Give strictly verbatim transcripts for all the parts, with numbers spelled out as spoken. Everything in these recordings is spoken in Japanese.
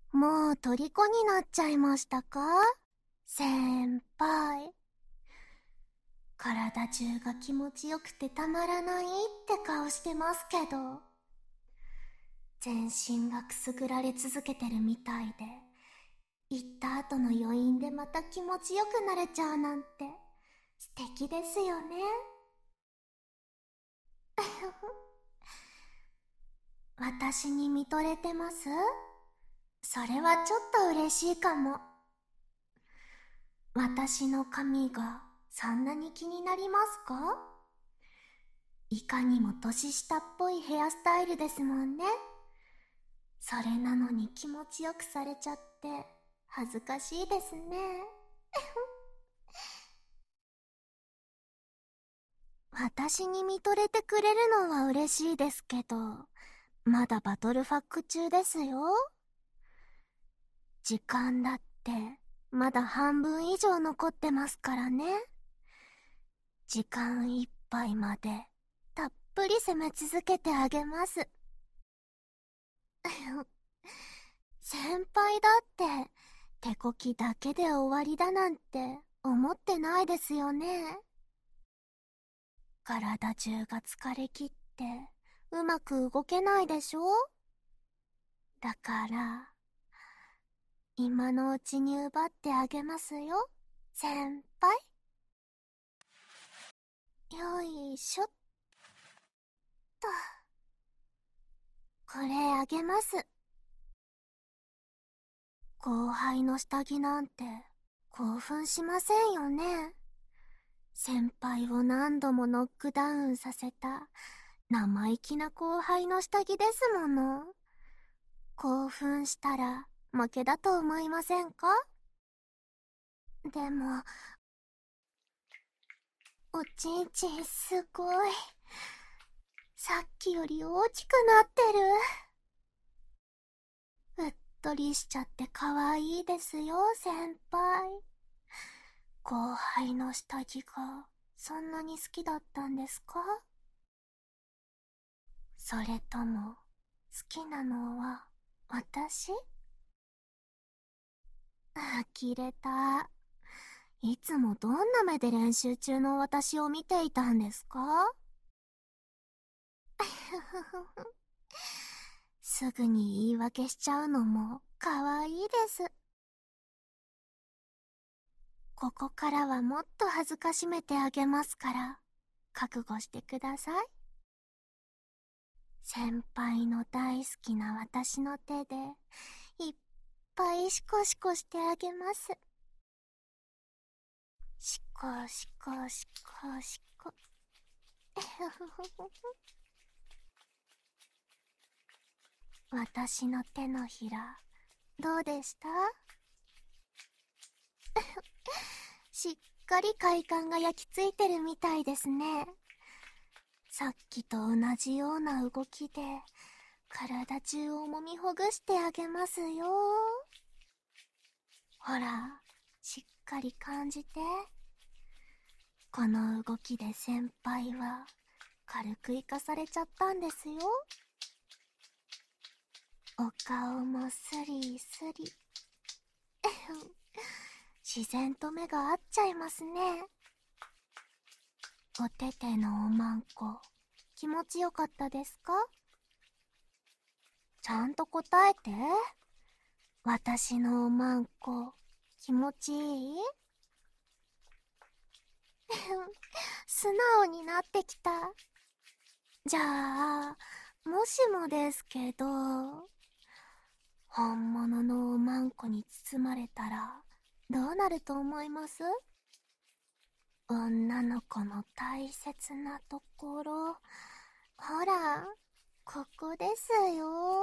もう虜になっちゃいましたか？先輩。体中が気持ちよくてたまらないって顔してますけど、全身がくすぐられ続けてるみたいで、行った後の余韻でまた気持ちよくなれちゃうなんて素敵ですよね。私に見とれてます？それはちょっと嬉しいかも。私の髪がそんなに気になりますか？いかにも年下っぽいヘアスタイルですもんね。それなのに気持ちよくされちゃって恥ずかしいですね。私に見とれてくれるのは嬉しいですけど、まだバトルファック中ですよ。時間だってまだ半分以上残ってますからね。時間いっぱいまでたっぷり攻め続けてあげます。先輩だって手こきだけで終わりだなんて思ってないですよね。体中が疲れきってうまく動けないでしょ？だから今のうちに奪ってあげますよ、先輩。よいしょっと。これあげます。後輩の下着なんて興奮しませんよね。先輩を何度もノックダウンさせた生意気な後輩の下着ですもの。興奮したら負けだと思いませんか？でも、おちんちんすごい。さっきより大きくなってる。うっとりしちゃって可愛いですよ、先輩。後輩の下着がそんなに好きだったんですか？それとも好きなのは私？呆れた。いつもどんな目で練習中の私を見ていたんですか？すぐに言い訳しちゃうのも可愛いです。ここからはもっと恥ずかしめてあげますから、覚悟してください。先輩の大好きな私の手でいっぱいシコシコしてあげます。シコシコシコシコ。私の手のひらどうでした？しっかり快感が焼き付いてるみたいですね。さっきと同じような動きで体中を揉みほぐしてあげますよ。ほら、しっかり感じて。この動きで先輩は軽く生かされちゃったんですよ。お顔もスリスリ。自然と目が合っちゃいますね。おててのおまんこ気持ちよかったですか？ちゃんと答えて。私のおまんこ気持ちいい？素直になってきた。じゃあもしもですけど、本物のおまんこに包まれたらどうなると思います？女の子の大切なところ、ほら、ここですよ。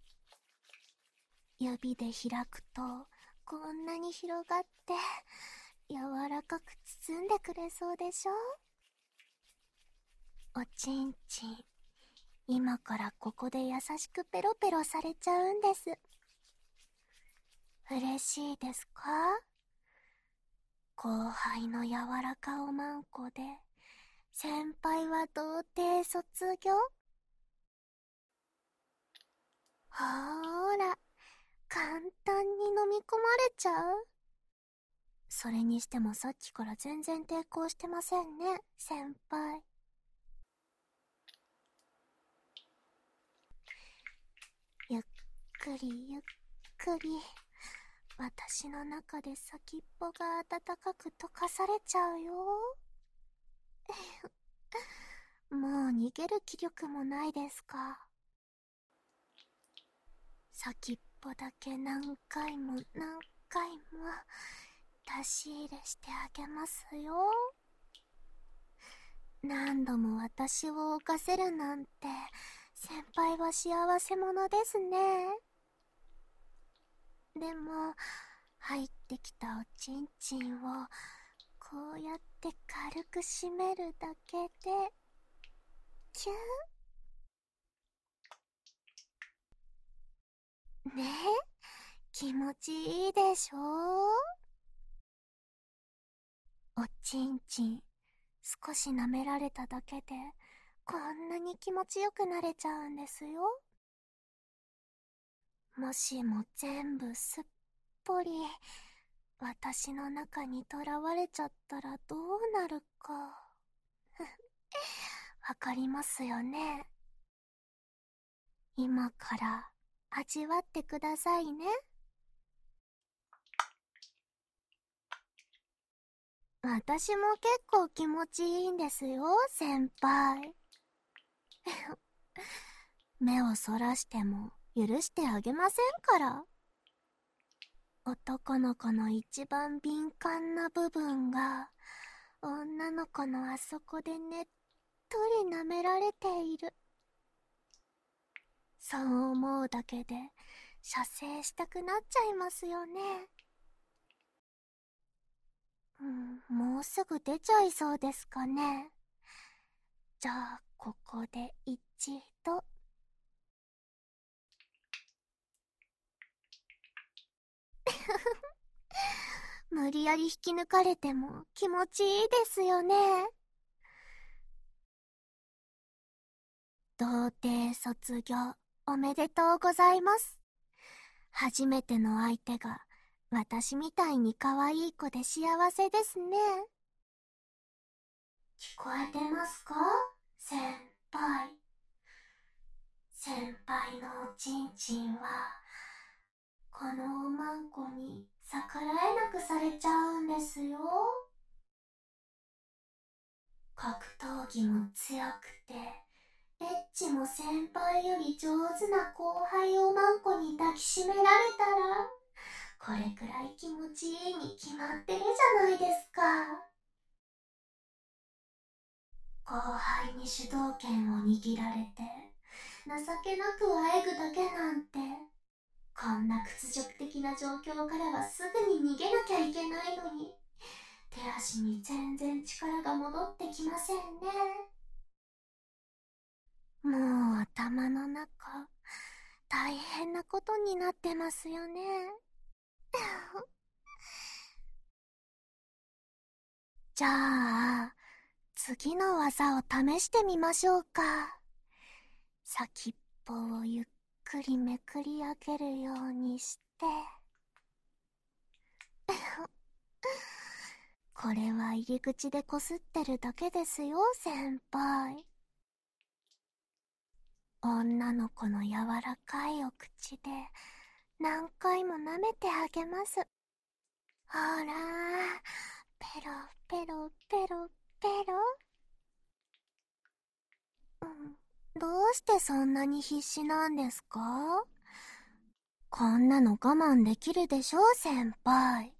指で開くとこんなに広がって柔らかく包んでくれそうでしょ？おちんちん、今からここで優しくペロペロされちゃうんです。嬉しいですか？後輩の柔らかおまんこで先輩は童貞卒業？ほーら、簡込まれちゃう？それにしてもさっきから全然抵抗してませんね、先輩。ゆっくりゆっくり、私の中で先っぽが温かく溶かされちゃうよ。もう逃げる気力もないですか。先っぽだけ何回も何回も出し入れしてあげますよ。何度も私を犯せるなんて、先輩は幸せ者ですね。でも入ってきたおちんちんをこうやって軽く締めるだけでキュン。ねえ、気持ちいいでしょ？おちんちん少し舐められただけでこんなに気持ちよくなれちゃうんですよ。もしも全部すっぽり私の中にとらわれちゃったらどうなるかわかりますよね。今から味わってくださいね。私も結構気持ちいいんですよ、先輩。目をそらしても許してあげませんから。男の子の一番敏感な部分が女の子のあそこでねっとり舐められている。そう思うだけで射精したくなっちゃいますよね。うん、もうすぐ出ちゃいそうですかね。じゃあここで一度。無理やり引き抜かれても気持ちいいですよね。童貞卒業おめでとうございます。初めての相手が私みたいに可愛い子で幸せですね。聞こえてますか、先輩。先輩のおちんちんはこのおまんこに逆らえなくされちゃうんですよ。格闘技も強くてエッチも先輩より上手な後輩おまんこに抱きしめられたらこれくらい気持ちいいに決まってるじゃないですか。後輩に主導権を握られて情けなくあえぐだけなんて、こんな屈辱的な状況からはすぐに逃げなきゃいけないのに手足に全然力が戻ってきませんね。もう頭の中大変なことになってますよね。じゃあ次の技を試してみましょうか。先っぽをゆっくりめくり上げるようにしてこれは入り口でこすってるだけですよ、先輩。女の子の柔らかいお口で何回も舐めてあげます。ほら、ペロペロペロペロ。うん、どうしてそんなに必死なんですか？こんなの我慢できるでしょ、先輩。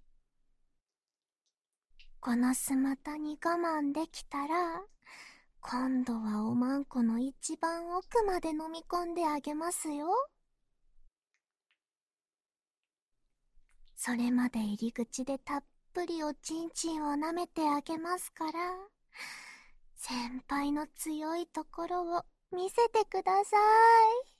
このスマタに我慢できたら今度はおまんこの一番奥まで飲み込んであげますよ。それまで入り口でたっぷりおちんちんを舐めてあげますから、先輩の強いところを見せてください。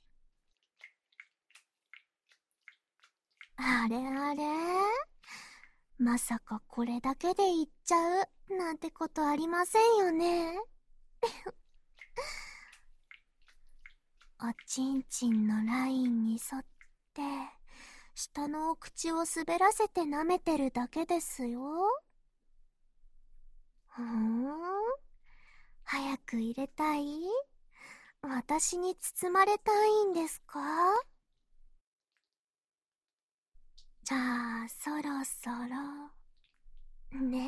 あれあれ、まさかこれだけでいっちゃうなんてことありませんよね。おちんちんのラインに沿って下のお口を滑らせて舐めてるだけですよ。ふーん、早く入れたい？私に包まれたいんですか？じゃあ、そろそろ、ね。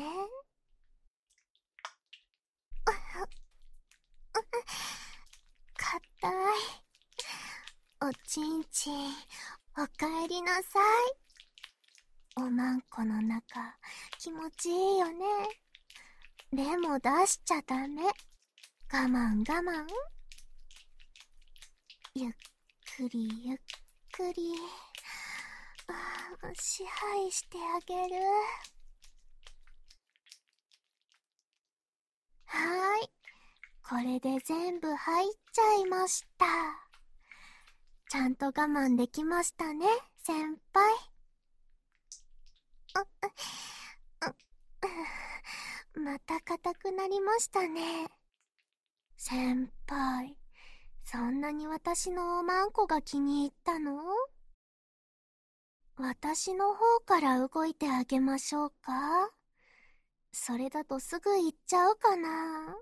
かたい。おちんちん、おかえりなさい。おまんこの中、気持ちいいよね。でも出しちゃダメ。我慢我慢。ゆっくりゆっくり。あ、支配してあげる。はーい。これで全部入っちゃいました。ちゃんと我慢できましたね、先輩。また硬くなりましたね。先輩、そんなに私のおまんこが気に入ったの？私の方から動いてあげましょうか？それだとすぐ行っちゃうかな。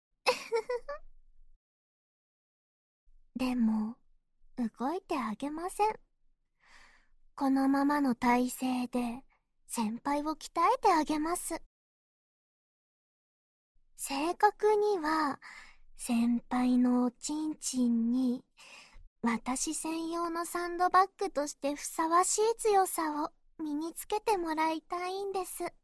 でも、動いてあげません。このままの体勢で先輩を鍛えてあげます。正確には、先輩のおちんちんに私専用のサンドバッグとしてふさわしい強さを身につけてもらいたいんです。